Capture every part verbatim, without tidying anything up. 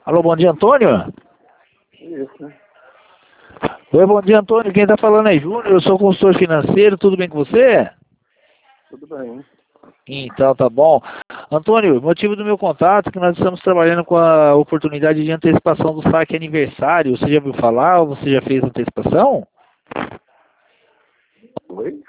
Alô, bom dia, Antônio? Isso. Oi, bom dia, Antônio. Quem está falando é Júnior, eu sou consultor financeiro, tudo bem com você? Tudo bem. Então, tá bom. Antônio, o motivo do meu contato é que nós estamos trabalhando com a oportunidade de antecipação do saque aniversário. Você já ouviu falar ou você já fez antecipação? Oi?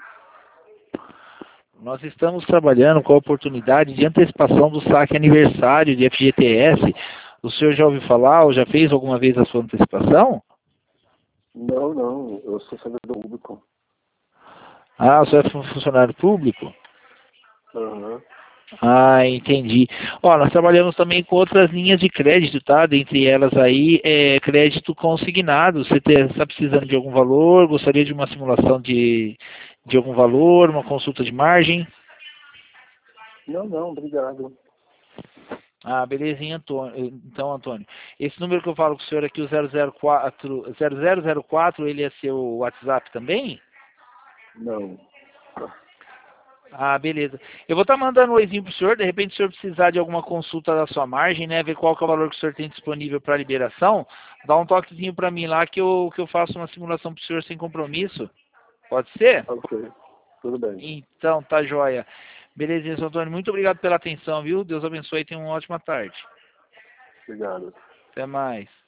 Nós estamos trabalhando com a oportunidade de antecipação do saque aniversário de F G T S. O senhor já ouviu falar ou já fez alguma vez a sua antecipação? Não, não. Eu sou servidor público. Ah, o senhor é fun- funcionário público? Aham. Ah, entendi. Ó, nós trabalhamos também com outras linhas de crédito, tá? Dentre elas aí, é crédito consignado. Você está precisando de algum valor? Gostaria de uma simulação de, de algum valor, uma consulta de margem? Não, não, obrigado. Ah, belezinha, Antônio. Então, Antônio, esse número que eu falo com o senhor aqui, o zero zero quatro, zero zero zero quatro, ele é seu WhatsApp também? Não. Ah, beleza. Eu vou estar mandando um oizinho pro senhor, de repente o senhor precisar de alguma consulta da sua margem, né, ver qual que é o valor que o senhor tem disponível para liberação, dá um toquezinho para mim lá que eu, que eu faço uma simulação pro senhor sem compromisso. Pode ser? Ok. Tudo bem. Então, tá joia. Belezinha, seu Antônio. Muito obrigado pela atenção, viu? Deus abençoe e tenha uma ótima tarde. Obrigado. Até mais.